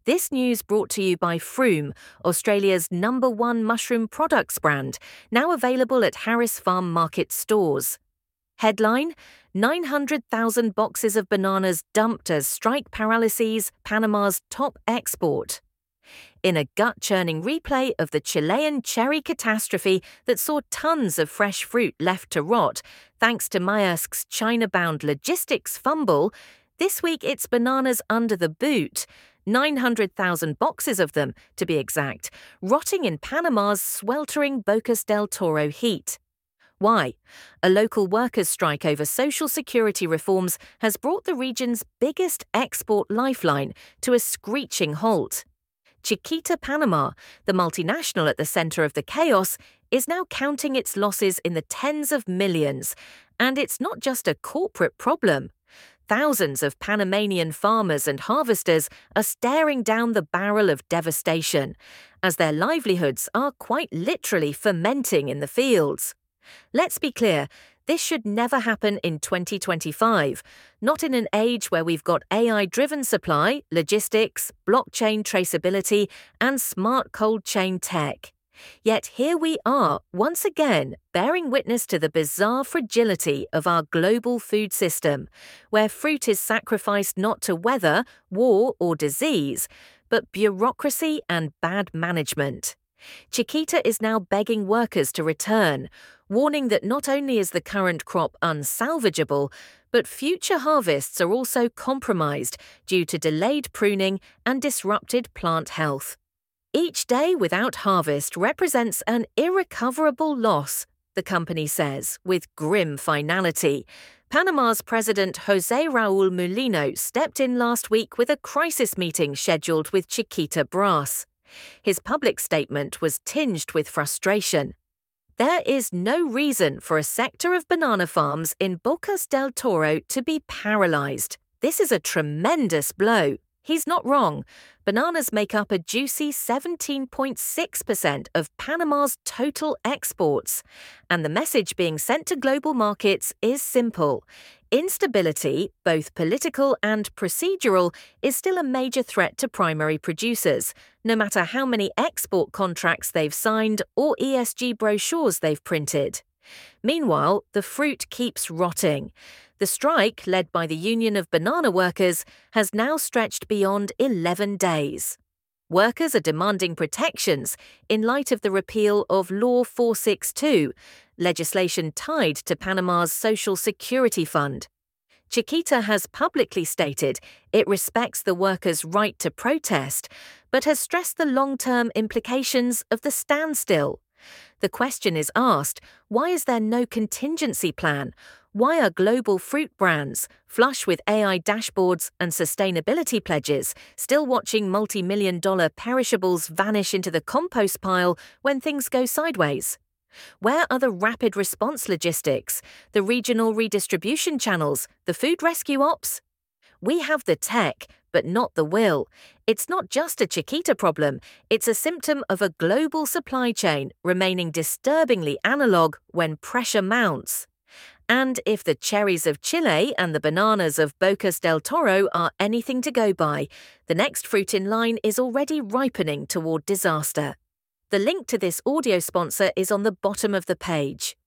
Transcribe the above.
This news brought to you by Froome, Australia's #1 mushroom products brand, now available at Harris Farm Market stores. Headline: 900,000 boxes of bananas dumped as strike paralyses Panama's top export. In a gut-churning replay of the Chilean cherry catastrophe that saw tons of fresh fruit left to rot, thanks to Maersk's China-bound logistics fumble, this week it's bananas under the boot. 900,000 boxes of them, to be exact, rotting in Panama's sweltering Bocas del Toro heat. Why? A local workers' strike over social security reforms has brought the region's biggest export lifeline to a screeching halt. Chiquita Panama, the multinational at the center of the chaos, is now counting its losses in the tens of millions. And it's not just a corporate problem. Thousands of Panamanian farmers and harvesters are staring down the barrel of devastation, as their livelihoods are quite literally fermenting in the fields. Let's be clear, this should never happen in 2025, not in an age where we've got AI-driven supply, logistics, blockchain traceability, and smart cold chain tech. Yet here we are, once again, bearing witness to the bizarre fragility of our global food system, where fruit is sacrificed not to weather, war, or disease, but bureaucracy and bad management. Chiquita is now begging workers to return, warning that not only is the current crop unsalvageable, but future harvests are also compromised due to delayed pruning and disrupted plant health. Each day without harvest represents an irrecoverable loss, the company says, with grim finality. Panama's President José Raúl Mulino stepped in last week with a crisis meeting scheduled with Chiquita brass. His public statement was tinged with frustration. There is no reason for a sector of banana farms in Bocas del Toro to be paralyzed. This is a tremendous blow. He's not wrong. Bananas make up a juicy 17.6% of Panama's total exports. And the message being sent to global markets is simple. Instability, both political and procedural, is still a major threat to primary producers, no matter how many export contracts they've signed or ESG brochures they've printed. Meanwhile, the fruit keeps rotting. The strike, led by the Union of Banana Workers, has now stretched beyond 11 days. Workers are demanding protections in light of the repeal of Law 462, legislation tied to Panama's Social Security Fund. Chiquita has publicly stated it respects the workers' right to protest, but has stressed the long-term implications of the standstill. The question is asked, why is there no contingency plan? Why are global fruit brands, flush with AI dashboards and sustainability pledges, still watching multi-million-dollar perishables vanish into the compost pile when things go sideways? Where are the rapid response logistics, the regional redistribution channels, the food rescue ops? We have the tech, but not the will. It's not just a Chiquita problem, it's a symptom of a global supply chain remaining disturbingly analog when pressure mounts. And if the cherries of Chile and the bananas of Bocas del Toro are anything to go by, the next fruit in line is already ripening toward disaster. The link to this audio sponsor is on the bottom of the page.